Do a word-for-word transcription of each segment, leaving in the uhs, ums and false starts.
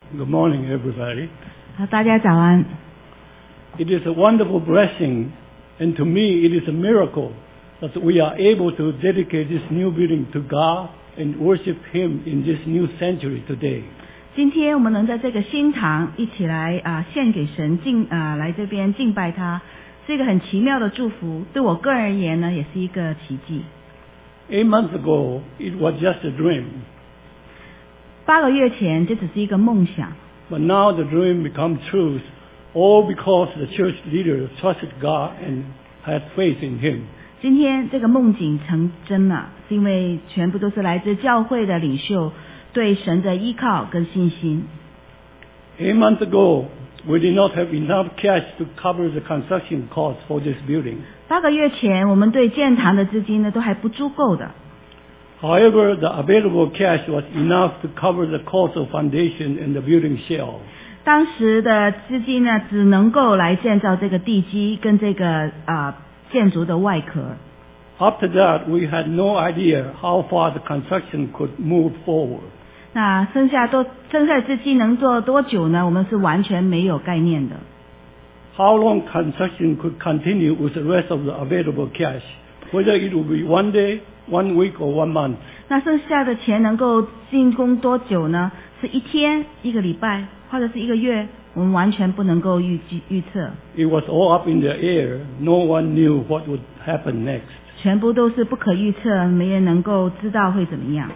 Good morning, everybody. 好，大家早安。 It is a wonderful blessing, and to me it is a miracle that we are able to dedicate this new building to God and worship Him in this new century today. 今天我们能在这个新堂一起来啊、呃、献给神敬啊、呃、来这边敬拜他，是一个很奇妙的祝福。对我个人而言呢，也是一个奇迹。 Eight months ago, it was just a dream. 八个月前，这只是一个梦想。 But now the dream become truth, all because the church leader trusted God and had faith in Him. 今天这个梦境成真了，是因为全部都是来自教会的领袖对神的依靠跟信心。 Eight months ago, we did not have enough cash to cover the construction costs for this building. 八个月前，我们对建堂的资金呢都还不足够的。 However, the available cash was enough to cover the cost of foundation and the building shell. 当时的资金呢，只能够来建造这个地基跟这个啊、呃、建筑的外壳。 After that, we had no idea how far the construction could move forward. 那剩下多剩下的资金能做多久呢？我们是完全没有概念的。 How long construction could continue with the rest of the available cash? Whether it would be one day, one week, or one month. 那剩下的钱能够进攻多久呢？是一天、一个礼拜，或者是一个月？我们完全不能够预计预测。 It was all up in the air. No one knew what would happen next. 全部都是不可预测，没人能够知道会怎么样。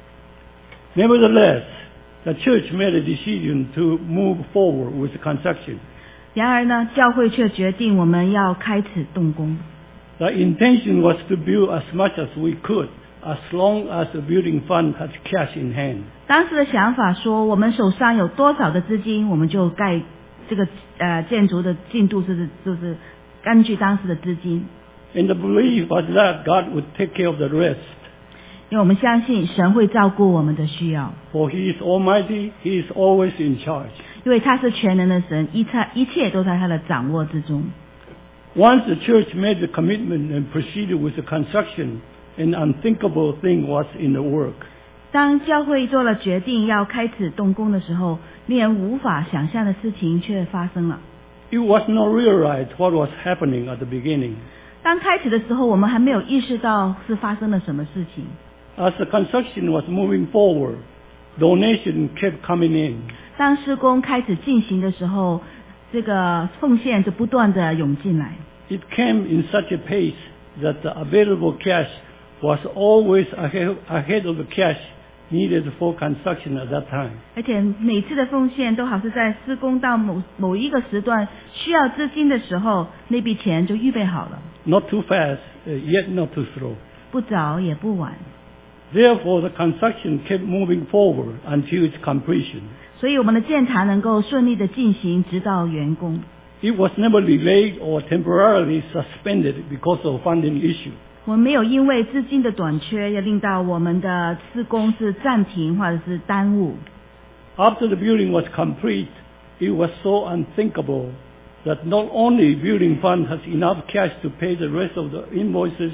Nevertheless, the church made a decision to move forward with the construction. 然而呢，教会却决定我们要开始动工。 The intention was to build as much as we could, as long as the building fund had cash in hand. 当时的想法说，我们手上有多少的资金，我们就盖这个呃建筑的进度是就是根据当时的资金。 And the belief was that God would take care of the rest. 因为我们相信神会照顾我们的需要。 For He is Almighty, He is always in charge. 因为他是全能的神，一切一切都在他的掌握之中。 Once the church made the commitment and proceeded with the construction, an unthinkable thing was in the work. 当教会做了决定要开始动工的时候，令人无法想象的事情却发生了。 It was not realized what was happening at the beginning. 当开始的时候，我们还没有意识到是发生了什么事情。 As the construction was moving forward, donation kept coming in. 当施工开始进行的时候，这个奉献就不断的涌进来。 It came in such a pace that the available cash was always ahead, ahead of the cash needed for construction at that time. 而且每次的奉献都好像在施工到某某一个时段需要资金的时候，那笔钱就预备好了。 Not too fast, yet not too slow. 不早也不晚。 Therefore, the construction kept moving forward until its completion. 所以我们的建堂能够顺利的进行，直到完工。 It was never delayed or temporarily suspended because of funding issue. 我们没有因为资金的短缺，要令到我们的施工是暂停或者是耽误。 After the building was complete, it was so unthinkable that not only building fund has enough cash to pay the rest of the invoices,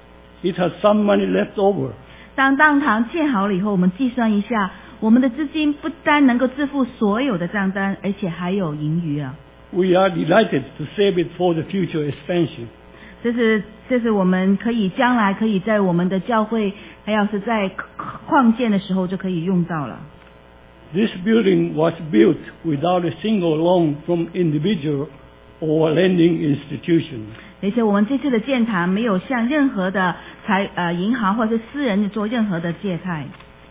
it has some money left over. 当当堂建好了以后，我们计算一下，我们的资金不单能够支付所有的账单，而且还有盈余啊。 We are delighted to save it for the future expansion. 这是这是我们可以将来可以在我们的教会，还要是在扩建的时候就可以用到了。 This building was built without a single loan from individual or lending institution. 而且我们这次的建堂没有向任何的财呃银行或者是私人做任何的借贷。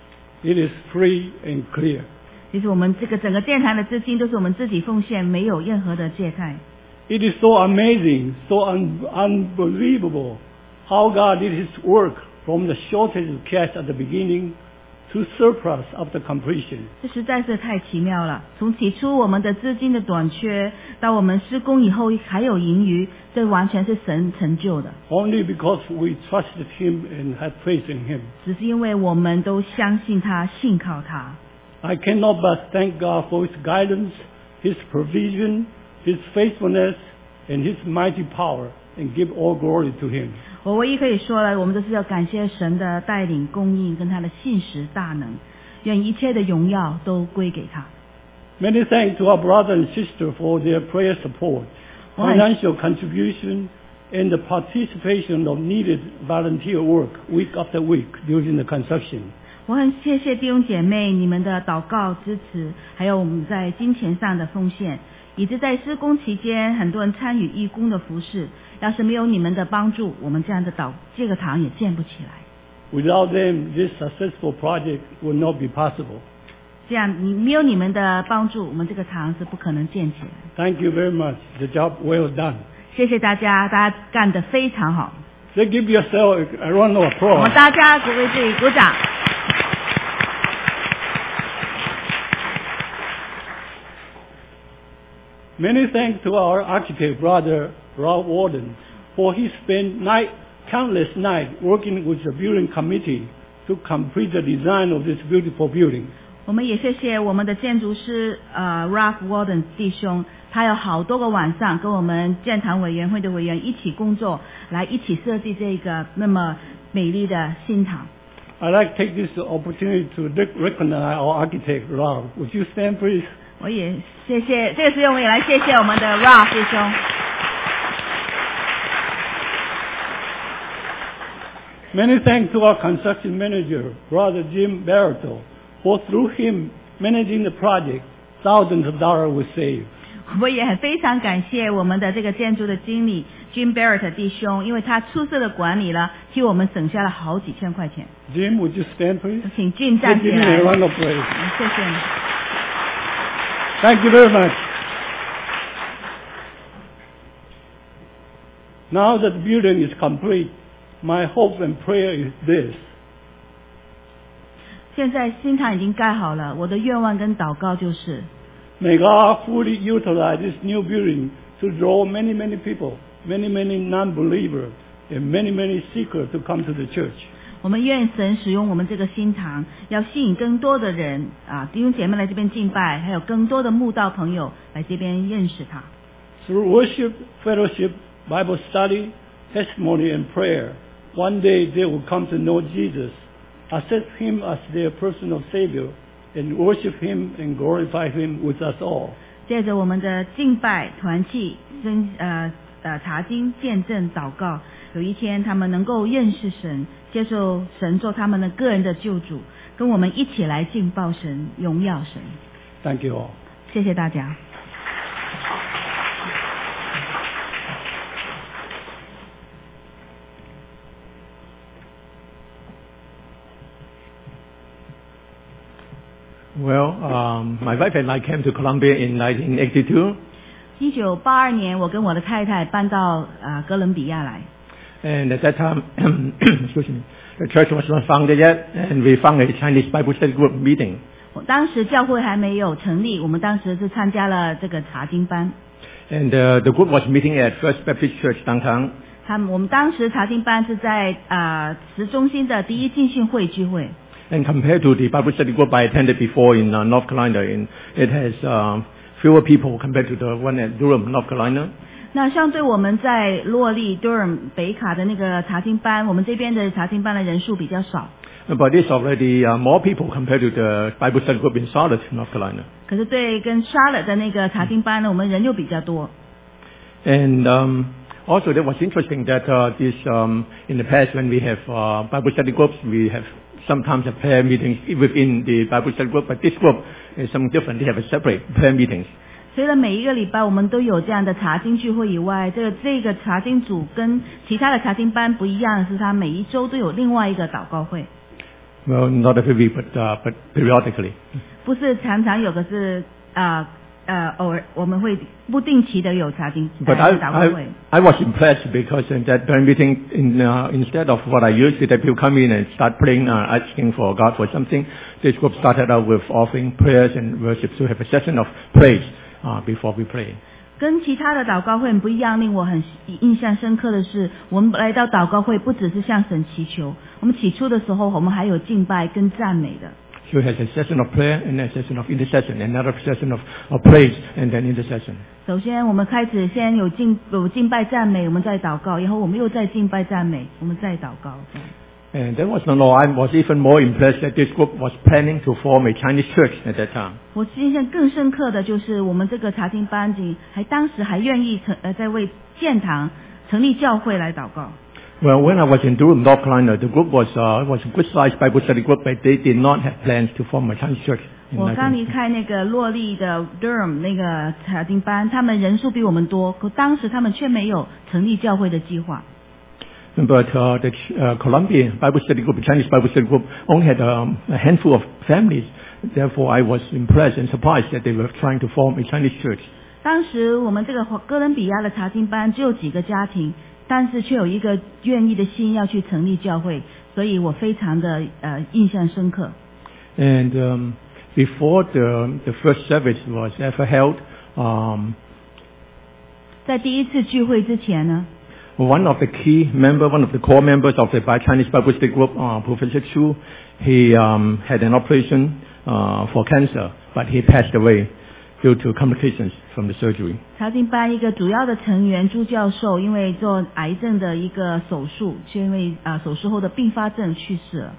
It is free and clear. 其实我们这个整个建堂的资金都是我们自己奉献，没有任何的借贷。 It is so amazing, so un- unbelievable how God did His work from the shortage of cash at the beginning to surplus after completion. 这实在是太奇妙了！从起初我们的资金的短缺，到我们施工以后还有盈余，这完全是神成就的。 Only because we trusted Him and had faith in Him. 只是因为我们都相信他，信靠他。 I cannot but thank God for His guidance, His provision, His faithfulness, and His mighty power, and give all glory to Him. 我唯一可以说的，我们都是要感谢神的带领、供应跟他的信实大能，愿一切的荣耀都归给他。 Many thanks to our brother and sister for their prayer support, financial contribution, and the participation of needed volunteer work week after week during the construction. 我很谢谢弟兄姐妹你们的祷告支持，还有我们在金钱上的奉献，以及在施工期间很多人参与义工的服事。要是没有你们的帮助，我们这样的祷这个堂也建不起来。 Without them, this successful project would not be possible. 这样，你没有你们的帮助，我们这个堂是不可能建起来。 Thank you very much. The job well done. 谢谢大家，大家干得非常好。 Let's give yourself a round of applause. 我们大家鼓为自己鼓掌。 Many thanks to our architect brother Ralph Warden, for he spent night, countless nights working with the building committee to complete the design of this beautiful building. 我们也谢谢我们的建筑师呃 Ralph Warden 弟兄，他有好多个晚上跟我们建堂委员会的委员一起工作，来一起设计这个那么美丽的新堂。 I'd like to take this opportunity to recognize our architect Ralph. Would you stand, please? 我也谢谢这个时间，我也来谢谢我们的 Ralph 弟兄。 Many thanks to our construction manager, Brother Jim Barreto, for through him managing the project, thousands of dollars were saved. 我也很非常感谢我们的这个建筑的经理 Jim Barrett 弟兄，因为他出色的管理了，替我们省下了好几千块钱。 Jim, would you stand, please? 请 Jim 站起来。 Give me a round of applause. 谢谢你。 Thank you very much. Now that the building is complete, my hope and prayer is this. 现在新堂已经盖好了，我的愿望跟祷告就是 May God fully utilize this new building to draw many, many people, many, many non-believers, and many, many seekers to come to the church. 我们愿神使用我们这个新堂，要吸引更多的人啊，弟兄姐妹来这边敬拜，还有更多的慕道朋友来这边认识他。 Through worship, fellowship, Bible study, testimony, and prayer, one day they will come to know Jesus, accept Him as their personal Savior, and worship Him and glorify Him with us all. 借着我们的敬拜、团契、真呃呃查经、见证、祷告，有一天他们能够认识神，接受神做他们的个人的救主，跟我们一起来敬拜神、荣耀神。 Thank you all. 谢谢大家。 Well, um, my wife and I came to Colombia in nineteen eighty-two. 一九八二年，我跟我的太太搬到啊、呃、哥伦比亚来。 And at that time, excuse me, the church was not founded yet, and we found a Chinese Bible study group meeting. 我当时教会还没有成立，我们当时是参加了这个查经班。 And uh, the group was meeting at First Baptist Church downtown. 他们我们当时查经班是在啊市中心的第一浸信会聚会。 And compared to the Bible study group I attended before in uh, North Carolina, in, it has uh, fewer people compared to the one at Durham, North Carolina. 那相对我们在洛利 Durham 北卡的那个查经班，我们这边的查经班的人数比较少。 But it's already uh, more people compared to the Bible study group in Charlotte, North Carolina. 可是对跟 Charlotte 的那个查经班呢，我们人又比较多。 And um, also, that was interesting that uh, this um, in the past when we have uh, Bible study groups, we have sometimes have prayer meetings within the Bible study group, but this group is something different. They have a separate prayer meetings. 随着每一个礼拜我们都有这样的查经聚会以外，这个这个查经组跟其他的查经班不一样的是，它每一周都有另外一个祷告会。 Well, not every week, but uh, but periodically. 不是常常有，可是啊呃偶尔我们会不定期的有查经 But 呃 I, 祷告会。 I, I was impressed because in that prayer meeting, in, uh, instead of what I usually, that people come in and start praying, uh, asking for God for something, this group started out with offering prayers and worship. So we have a session of praise uh, before we pray. 跟其他的祷告会很不一样，令我很印象深刻的是，我们来到祷告会不只是向神祈求，我们起初的时候，我们还有敬拜跟赞美的。 So it has a session of prayer and a session of intercession, another session of, of praise and then intercession. 首先，我们开始先有敬有敬拜赞美，我们再祷告，然后我们又再敬拜赞美，我们再祷告。 And that was not all. I was even more impressed that this group was planning to form a Chinese church at that time. 我印象更深刻的就是我们这个查经班级还当时还愿意成呃在为建堂成立教会来祷告。 Well, when I was in Durham, North Carolina, the group was uh, was a good-sized Bible study group, but they did not have plans to form a Chinese church. 我刚离开那个洛利的 Durham 那个查经班，他们人数比我们多，可当时他们却没有成立教会的计划。 But uh, the uh, Columbia Bible Study Group, the Chinese Bible Study Group, only had um, a handful of families. Therefore, I was impressed and surprised that they were trying to form a Chinese church. 当时我们这个哥伦比亚的查经班只有几个家庭，但是却有一个愿意的心要去成立教会，所以我非常的呃印象深刻。 And um, before the the first service was ever held, um, 在第一次聚会之前呢？ One of the key member, one of the core members of the Chinese Bible Study Group, uh, Professor Chu, he um, had an operation uh, for cancer, but he passed away due to complications from the surgery. 查经班一个主要的成员朱教授，因为做癌症的一个手术，却因为啊、呃、手术后的并发症去世了。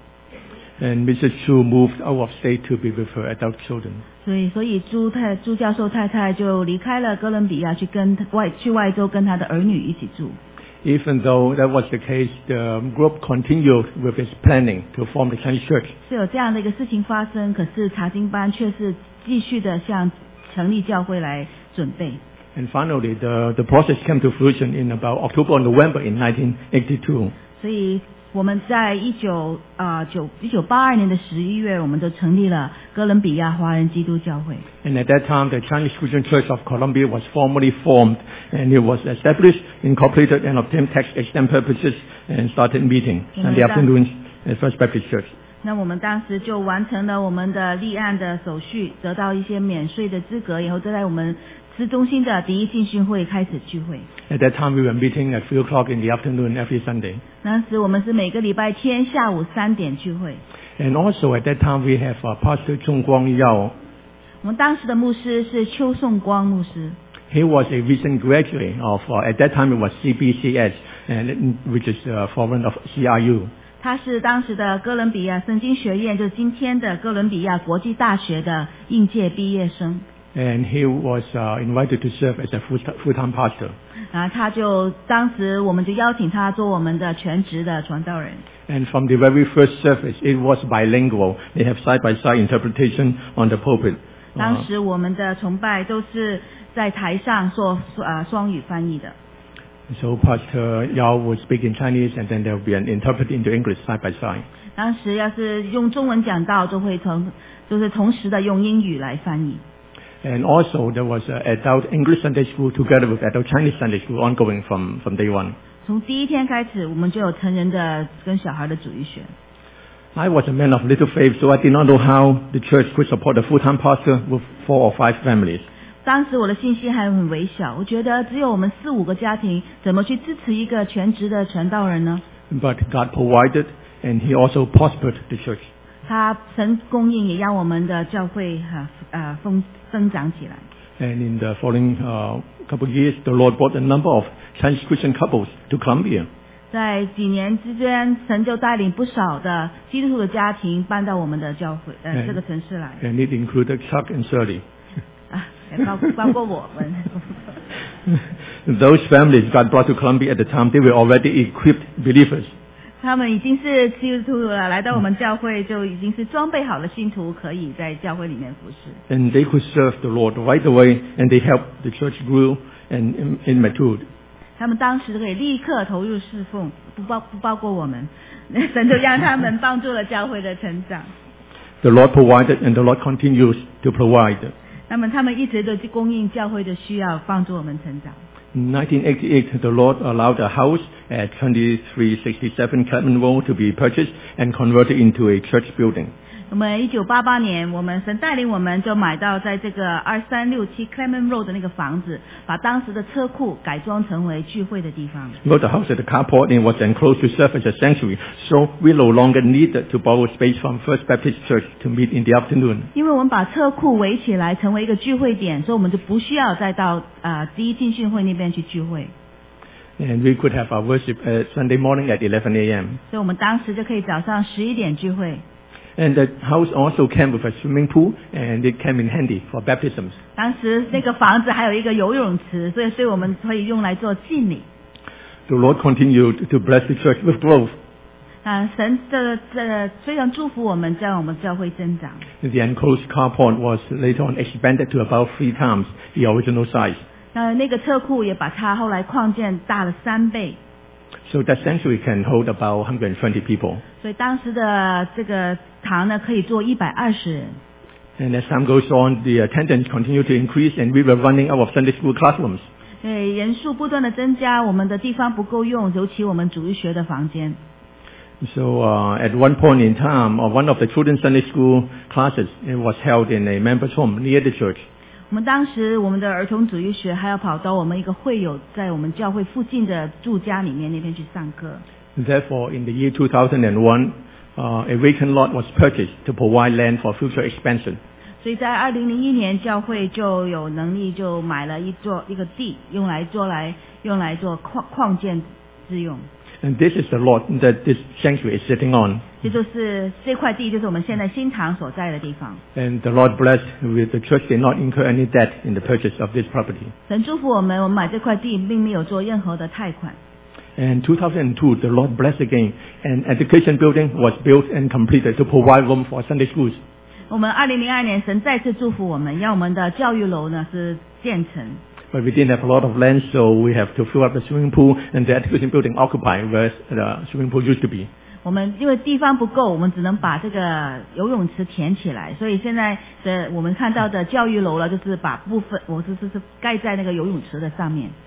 And Missus Chu moved out of state to be with her adult children. 所以，所以朱太朱教授太太就离开了哥伦比亚，去跟外去外州跟他的儿女一起住。 Even though that was the case, the group continued with its planning to form the Chinese church. 是有这样的一个事情发生，可是查经班却是继续的向成立教会来准备。 And finally, the the process came to fruition in about October or November in nineteen eighty-two. 所以我们在一九啊九一九八二年的十一月，我们就成立了哥伦比亚华人基督教会。 And at that time, the Chinese Christian Church of Columbia was formally formed, and it was established, incorporated, and obtained tax exempt purposes, and started meeting Sunday afternoons at First Baptist Church. 那我们当时就完成了我们的立案的手续，得到一些免税的资格，以后就在我们市中心的第一浸信会开始聚会。 At that time, we were meeting at three o'clock in the afternoon every Sunday. 当时我们是每个礼拜天下午三点聚会。 And also at that time, we have uh, Pastor Chung Guang Yao. 我们当时的牧师是邱颂光牧师。 He was a recent graduate of, uh, at that time it was C B C S, and which is uh, foreign of C R U. 他是当时的哥伦比亚圣经学院，就是今天的哥伦比亚国际大学的应届毕业生。 And he was uh, invited to serve as a full- full-time pastor. 啊，他就当时我们就邀请他做我们的全职的传道人。 And from the very first service, it was bilingual. They have side-by-side interpretation on the pulpit. 当时我们的崇拜都是在台上做啊双语翻译的。 So Pastor Yao would speak in Chinese, and then there would be an interpret into English side by side. 当时要是用中文讲道，就会同就是同时的用英语来翻译。 And also there was an adult English Sunday school together with adult Chinese Sunday school ongoing from, from day one. 从第一天开始，我们就有成人的跟小孩的主日学。 I was a man of little faith, so I did not know how the church could support a full-time pastor with four or five families. 当时我的信心还很微小，我觉得只有我们四五个家庭，怎么去支持一个全职的传道人呢？ But God provided, and He also prospered the church. 他神供应，也让我们的教会哈啊丰增长起来。 And in the following uh, couple of years, the Lord brought a number of Chinese Christian couples to Columbia. 在几年之间，神就带领不少的基督徒的家庭搬到我们的教会呃 And- 这个城市来 And it included Chuck and Shirley. 啊，也包包括我们。 Those families God brought to Columbia at the time, they were already equipped believers. 他们已经是基督徒了，来到我们教会就已经是装备好的信徒，可以在教会里面服侍。 And they could serve the Lord right away, and they helped the church grow and, and matured. 他们当时可以立刻投入侍奉，不包不包括我们，神就让他们帮助了教会的成长。 The Lord provided, and the Lord continues to provide. 那么他们一直都去供应教会的需要，帮助我们成长。 In nineteen eighty-eight, the Lord allowed a house at twenty-three sixty-seven Clement Road to be purchased and converted into a church building. 我们一九八八年，我们神带领我们就买到在这个二三六七 Clement Road 的那个房子，把当时的车库改装成为聚会的地方。 Well, the house at the carport and was enclosed to serve as a sanctuary, so we no longer needed to borrow space from First Baptist Church to meet in the afternoon. 因为我们把车库围起来，成为一个聚会点，所以我们就不需要再到啊、呃、第一浸信会那边去聚会。 And we could have our worship uh, Sunday morning at eleven a.m. 所以我们当时就可以早上十一点聚会。 And the house also came with a swimming pool, and it came in handy for baptisms. 当时那个房子还有一个游泳池，所以所以我们可以用来做敬礼。 The Lord continued to bless the church with growth. 啊，神这这非常祝福我们，让我们教会增长。 The enclosed carport was later on expanded to about three times the original size. 那那个车库也把它后来扩建大了三倍。 So that sanctuary can hold about one hundred twenty people. 所以当时的这个堂呢，可以坐一百二十人。 And as time goes on, the attendance continued to increase, and we were running out of Sunday school classrooms. 对，人数不断的增加，我们的地方不够用，尤其我们主日学的房间。 So uh, at one point in time, uh, one of the children's Sunday school classes it was held in a member's home near the church. 我们当时我们的儿童主日学还要跑到我们一个会友在我们教会附近的住家里面那边去上课。 Therefore, in the year two thousand one, uh, a vacant lot was purchased to provide land for future expansion. 所以在二零零一年，教会就有能力就买了一座一个地，用来做来用来做矿矿建之用。 And this is the lot that this sanctuary is sitting on. 这就是这块地，就是我们现在新堂所在的地方。 And the Lord blessed with the church did not incur any debt in the purchase of this property. 神祝福我们，我们买这块地并没有做任何的贷款。 And two thousand two, the Lord blessed again. An education building was built and completed to provide room for Sunday schools. 我们二零零二年，神再次祝福我们，让我们的教育楼呢是建成。 But we didn't have a lot of land, so we have to fill up the swimming pool, and the education building occupied where the swimming pool used to be. 我们因为地方不够，我们只能把这个游泳池填起来，所以现在的我们看到的教育楼了，就是把部分我是是是盖在那个游泳池的上面。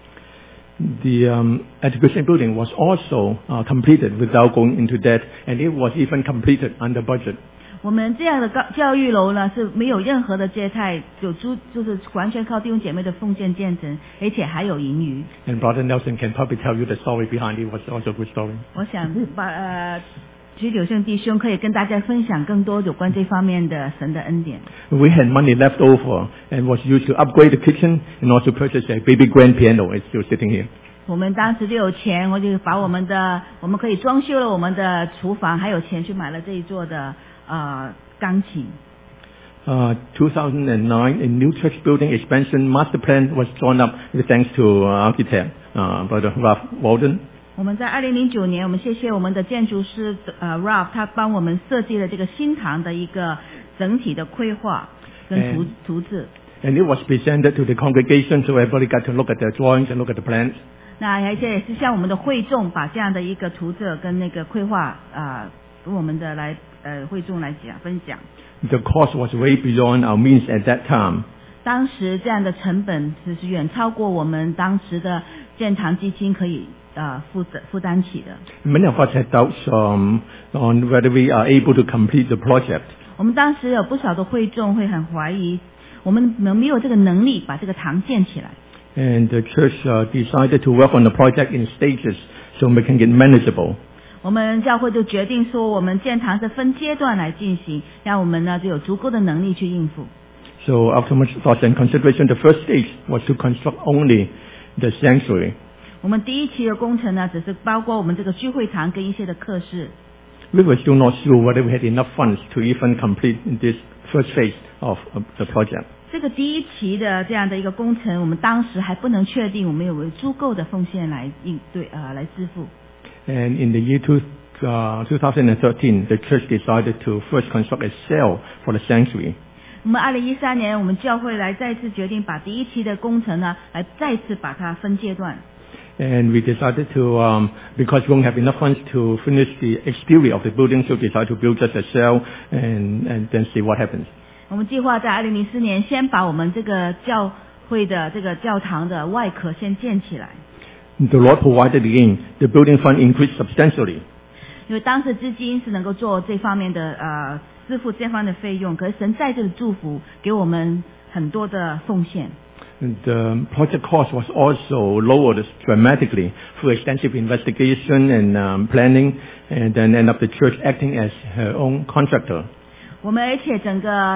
The um, education building was also uh, completed without going into debt, and it was even completed under budget. 我们这样的高教育楼呢是没有任何的借贷，有租就是完全靠弟兄姐妹的奉献建成，而且还有盈余。 And Brother Nelson can probably tell you the story behind it was also a good story. 我想把呃，徐柳胜弟兄可以跟大家分享更多有关这方面的神的恩典。 We had money left over and was used to upgrade the kitchen and also purchase a baby grand piano. It's still sitting here. 我们当时就有钱，我就把我们的我们可以装修了我们的厨房，还有钱去买了这一座的呃钢琴。 Uh, two thousand nine, a new church building expansion master plan was drawn up thanks to uh, architect uh, Brother Ralph Walden. 我们在二零零九年，我们谢谢我们的建筑师呃 Ralph， 他帮我们设计了这个新堂的一个整体的规划跟图图纸。 And it was presented to the congregation, so everybody got to look at the drawings and look at the plans. 那而且也是向我们的会众把这样的一个图纸跟那个规划啊，跟、呃、我们的来呃会众来讲分享。 The cost was way beyond our means at that time. 当时这样的成本是远超过我们当时的建堂基金可以呃负负担起的。 Many of us had doubts um, on whether we are able to complete the project. 我们当时有不少的会众会很怀疑，我们没有这个能力把这个堂建起来。 And the church uh, decided to work on the project in stages so we can get manageable. 我们教会就决定说，我们建堂是分阶段来进行，让我们呢就有足够的能力去应付。 So after much thought and consideration, the first stage was to construct only the sanctuary. 我们第一期的工程呢，只是包括我们这个聚会堂跟一些的课室。 We were still not sure whether we had enough funds to even complete this first phase of, of the project. 这个第一期的这样的一个工程，我们当时还不能确定我们有没有足够的奉献来应对呃来支付。 And in the year two, uh, twenty thirteen, the church decided to first construct a cell for the sanctuary. 我们二零一三年，我们教会来再次决定把第一期的工程呢，来再次把它分阶段。 And we decided to, um, because we won't have enough funds to finish the exterior of the building, so we decided to build just a cell and, and then see what happens. 我们计划在二零零四年先把我们这个教会的这个教堂的外壳先建起来。 The Lord provided again. The building fund increased substantially. 因为当时资金是能够做这方面的呃支付这方面的费用，可是神在这里祝福给我们很多的奉献。 And the project cost was also lowered dramatically through extensive investigation and um, planning, and then end up the church acting as her own contractor. 我们而且整个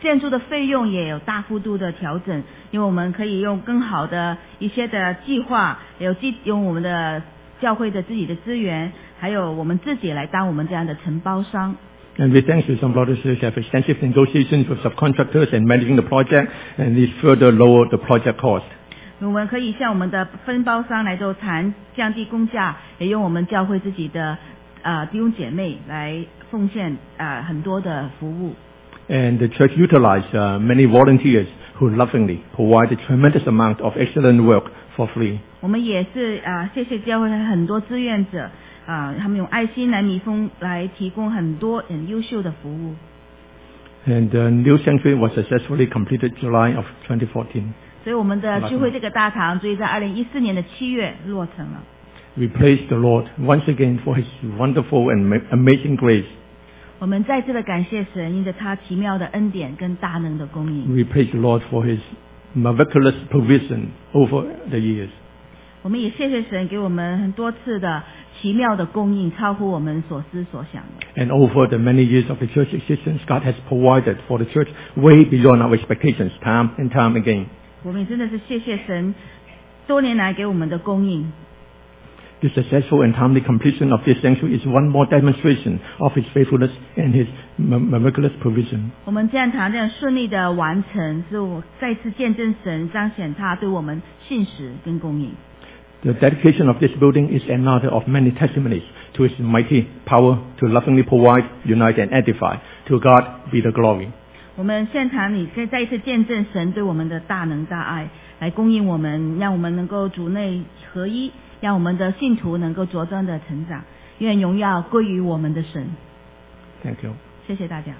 建筑的费用也有大幅度的调整，因为我们可以用更好的一些的计划，有计用我们的教会的自己的资源，还有我们自己来当我们这样的承包商。 And we thank you, some brothers and sisters, have extensive negotiations with subcontractors and managing the project, and this further lower the project cost. 我们可以向我们的分包商来做谈降低工价，也用我们教会自己的呃弟兄姐妹来奉献呃很多的服务。 And the church utilized uh, many volunteers who lovingly provide a tremendous amount of excellent work for free. 我们也是啊、呃，谢谢教会很多志愿者啊、呃，他们用爱心来弥丰，来提供很多很优秀的服务。 And the new sanctuary was successfully completed July of twenty fourteen. 所以我们的聚会这个大堂，所以在二零一四年的七月落成了。 We praise the Lord once again for His wonderful and amazing grace. 我们再次的感谢神，因着他奇妙的恩典跟大能的供应。 We praise the Lord for His miraculous provision over the years. 我们也谢谢神给我们很多次的奇妙的供应，超乎我们所思所想的。 And over the many years of the church existence, God has provided for the church way beyond our expectations, time and time again. 我们也真的是谢谢神多年来给我们的供应。 The successful and timely completion of this sanctuary is one more demonstration of His faithfulness and His miraculous provision. 我们这样堂这样顺利的完成，是我再次见证神彰显他对我们信实跟供应。 The dedication of this building is another of many testimonies to His mighty power to lovingly provide, unite, and edify. To God be the glory. 我们现场里可以再一次见证神对我们的大能大爱，来供应我们，让我们能够主内合一，让我们的信徒能够茁壮的成长。愿荣耀归于我们的神。 Thank you. 谢谢大家。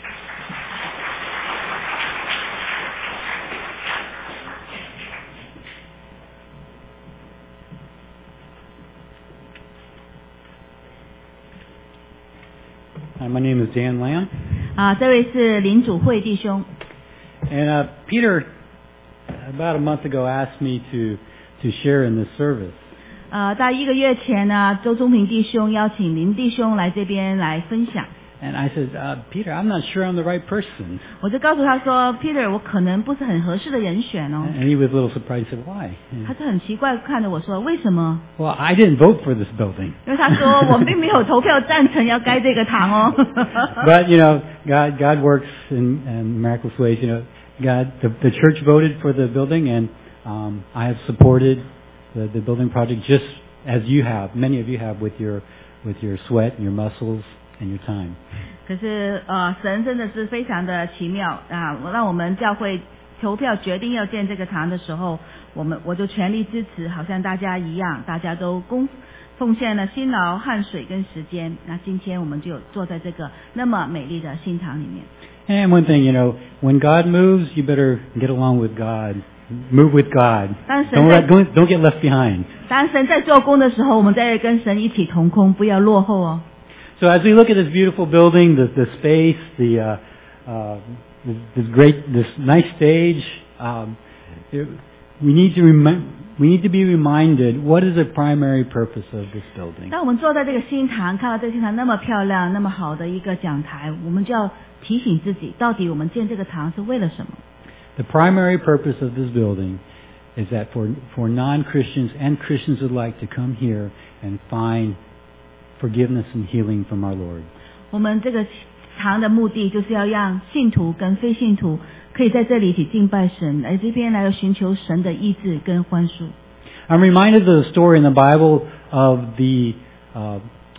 Hi, my name is Dan Lamb. 啊，这位是林主会弟兄。 And uh, Peter, about a month ago, asked me to, to share in this service. 呃，在一个月前呢，周忠平弟兄邀请林弟兄来这边来分享。 And I said, uh, Peter, I'm not sure I'm the right person. 我就告诉他说 ，Peter， 我可能不是很合适的人选哦。 And he was a little surprised. He said, why? 他就很奇怪看着我说，为什么？ Well, I didn't vote for this building. 因为他说我并没有投票赞成要盖这个堂哦。 But, you know, God, God works in, in miraculous ways. You know, God, the, the church voted for the building, and um, I have supported the, the building project just as you have, many of you have, with your, with your sweat and your muscles and your time. 可是呃，神真的是非常的奇妙啊！让我们教会投票决定要建这个堂的时候，我们我就全力支持，好像大家一样，大家都公奉献了辛劳、汗水跟时间。那今天我们就坐在这个那么美丽的新堂里面。 And one thing, you know, when God moves, you better get along with God. Move with God. Don't, let, don't, don't get left behind. 当神在做工的时候，我们在跟神一起同工，不要落后哦。 So as we look at this beautiful building, the, the space, the uh, uh, this, this great, this nice stage, um, it, we need to rem- we need to be reminded what is the primary purpose of this building. 当我们坐在这个新堂，看到这个新堂那么漂亮、那么好的一个讲台，我们就要提醒自己，到底我们建这个堂是为了什么？ The primary purpose of this building is that for for non-Christians and Christians alike to come here and find forgiveness and healing from our Lord. 我们这个堂的目的就是要让信徒跟非信徒可以在这里一起敬拜神，来这边来寻求神的医治跟宽恕。 I'm reminded of the story in the Bible of the uh,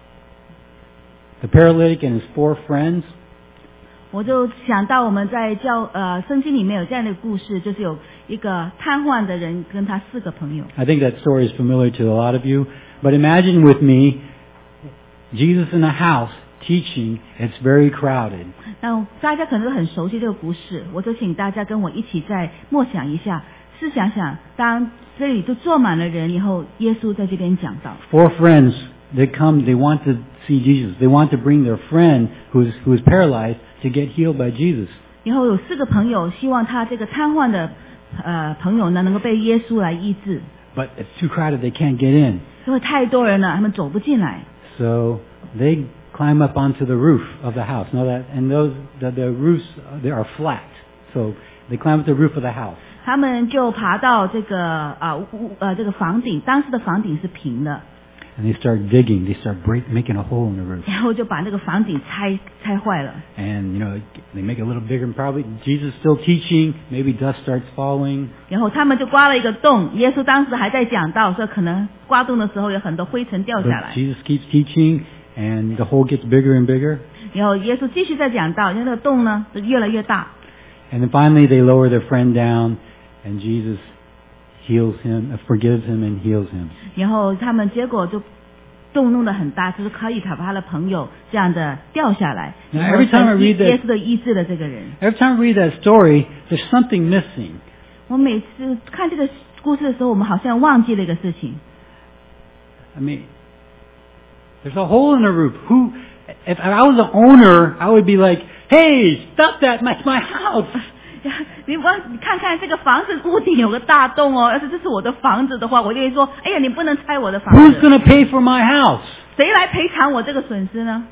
the paralytic and his four friends. 我就想到我们在教呃圣经里面有这样的故事，就是有一个瘫痪的人跟他四个朋友。 I think that story is familiar to a lot of you, but imagine with me Jesus in a house teaching. It's very crowded. 那大家可能都很熟悉这个故事，我就请大家跟我一起再默想一下，试想想，当这里都坐满了人以后，耶稣在这边讲道。 Four friends, they come, they want to see Jesus. They want to bring their friend who's who's paralyzed to get healed by Jesus. 然后有四个朋友希望他这个瘫痪的呃朋友呢能够被耶稣来医治。 But it's too crowded, they can't get in. 因为太多人了，他们走不进来。 So they climb up onto the roof of the house. Now that and those the, the roofs they are flat. So they climb up the roof of the house. 他们就爬到这个啊屋呃这个房顶，当时的房顶是平的， And they start digging. They start break, making a hole in the roof. 然后就把那个房顶拆拆坏了。 And, you know, they make it a little bigger and probably Jesus is still teaching. Maybe dust starts falling. 然后他们就刮了一个洞，耶稣当时还在讲道，说可能刮洞的时候有很多灰尘掉下 But 来。 Jesus keeps teaching and the hole gets bigger and bigger. 然后耶稣继续在讲道，因为那个洞呢就越来越大。 And then finally they lower their friend down and Jesus heals him, uh, forgives him and heals him. 然后他们结果就洞弄得很大，就是可以把他的朋友这样的掉下来。 Now, 然后 every time I 神 read that- 耶稣的医治了这个人。 Every time I read that story, there's something missing. 我每次看这个故事的时候，我们好像忘记了一个事情。 I mean, there's a hole in the roof. Who, if I was the owner, I would be like, hey, stop that, that's my house. 你我你看看这个房子屋顶有个大洞哦，要是这是我的房子的话，我就会说，哎呀，你不能拆我的房 Who's 子， going to pay for my house? 谁来赔偿我这个损失呢？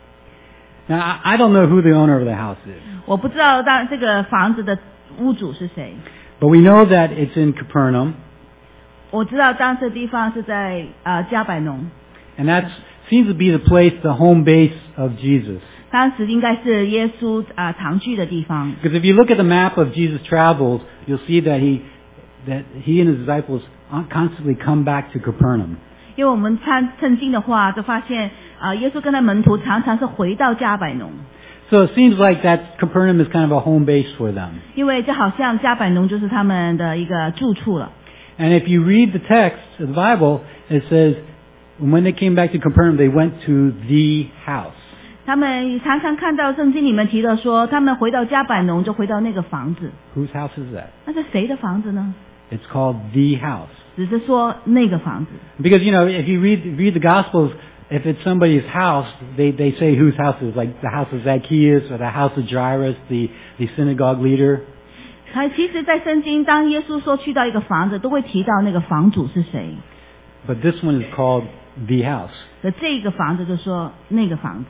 Now, I, I don't know who the owner of the house is, 我不知道当这个房子的屋主是谁， but we know that it's in Capernaum, 我知道当时的地方是在呃加百农， and that seems to be the place, the home base of Jesus. 当时应该是耶稣啊、呃常去的地方。 Because if you look at the map of Jesus' travels, you'll see that he, that he and his disciples constantly come back to Capernaum. 因为我们参圣经的话，就发现啊、呃耶稣跟他门徒常常是回到加百农， So it seems like that Capernaum is kind of a home base for them. 因为就好像加百农就是他们的一个住处了。 And if you read the text of the Bible, it says, when they came back to Capernaum, they went to the house. 他们常常看到圣经里面提到说，他们回到加百农就回到那个房子， Whose house is that? 那是谁的房子呢？ It's called the house. 只是说那个房子， Because, you know, if you read, read the Gospels, if it's somebody's house, they, they say whose house it is, like the house of Zacchaeus or the house of Jairus, the, the synagogue leader. 他其实，在圣经当耶稣说去到一个房子，都会提到那个房主是谁。 But this one is called the house. 那这个房子就说那个房子。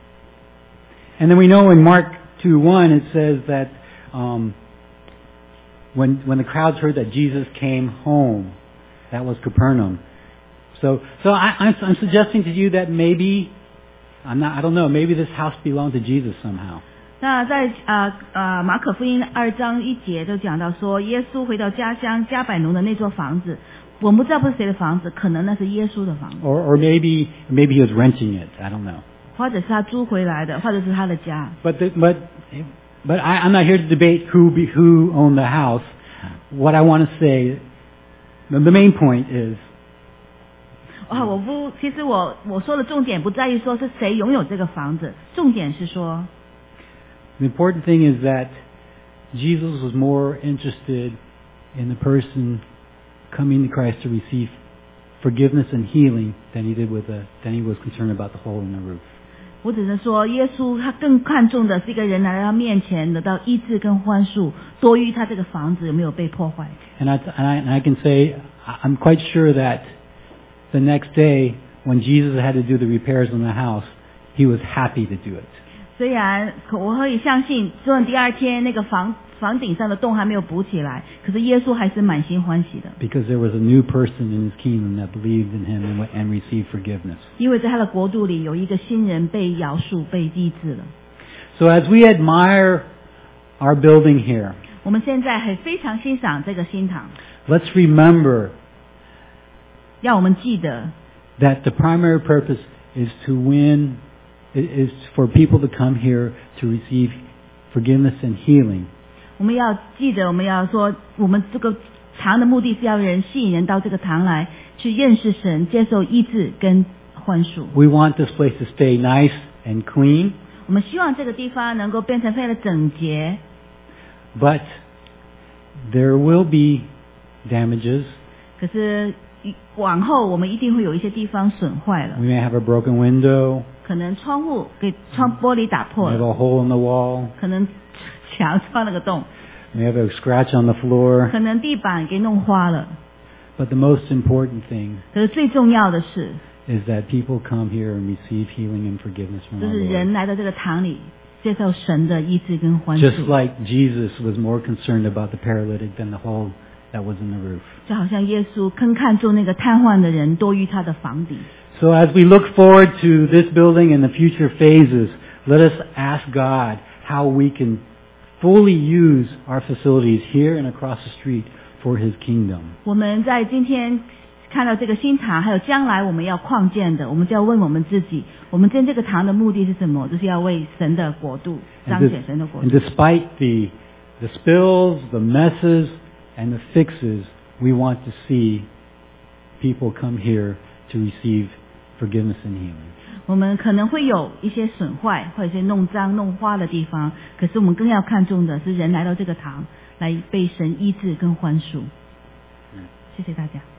And then we know in Mark two one it says that um, when when the crowds heard that Jesus came home, that was Capernaum. So so I, I'm, I'm suggesting to you that maybe I'm not I don't know maybe this house belonged to Jesus somehow. 那在呃呃马可福音二章一节就讲到说，耶稣回到家乡加百农的那座房子，我们不知道不是谁的房子，可能那是耶稣的房子， Or or maybe maybe he was renting it. I don't know. 或者是他租回来的，或者是他的家。 But the, but but I, I'm not here to debate who be, who owned the house. What I want to say, the, the main point is 啊，我不，其实我我说的重点不在于说是谁拥有这个房子，重点是说， the important thing is that Jesus was more interested in the person coming to Christ to receive forgiveness and healing than he did with the than he was concerned about the hole in the roof. 我只能说，耶稣他更看重的是一个人来到他面前得到医治跟宽恕，多于他这个房子有没有被破坏。 And I, and I, and I can say, I'm quite sure that the next day, when Jesus had to do the repairs on the house, he was happy to do it. 虽然我可以相信，虽然第二天那个房房顶上的洞还没有补起来，可是耶稣还是满心欢喜的， Because there was a new person in his kingdom that believed in him and, and received forgiveness. 因为在他的国度里有一个新人被饶恕、被医治了。 So as we admire our building here, 我们现在很非常欣赏这个新堂， let's remember 让我们记得 that the primary purpose is to win, is for people to come here to receive forgiveness and healing. 我们要记得，我们要说，我们这个堂的目的是要人吸引人到这个堂来，去认识神，接受医治跟宽恕。 We want this place to stay nice and clean, 我们希望这个地方能够变成非常的整洁， but there will be damages. 可是往后我们一定会有一些地方损坏了， We may have a broken window, 可能窗户给窗玻璃打 we 破 have 了， a hole in the wall, 可能墙穿了个洞， we have a scratch on the floor. 可能地板给弄花了。 But the most important thing 可是最重要的是， is that people come here and receive healing and forgiveness from 就 our 是人 Lord. 来到这个堂里， 接受神的医治跟宽 Just 恕， like Jesus was more concerned about the paralytic than the hole that was in the roof. 就好像耶稣更看重那个瘫痪的人多于他的房顶。 So as we look forward to this building and the future phases, let us ask God how we can fully use our facilities here and across the street for His kingdom. 我们在今天看到这个新堂，还有将来我们要扩建的，我们就要问我们自己，我们建这个堂的目的是什么？就是要为神的国度 And, 彰 dis- 显神的国 and 度。 despite the, the spills, the messes, and the fixes, we want to see people come here to receive forgiveness and healing. 我们可能会有一些损坏，或者一些弄脏弄花的地方，可是我们更要看重的是人来到这个堂，来被神医治跟宽恕。谢谢大家。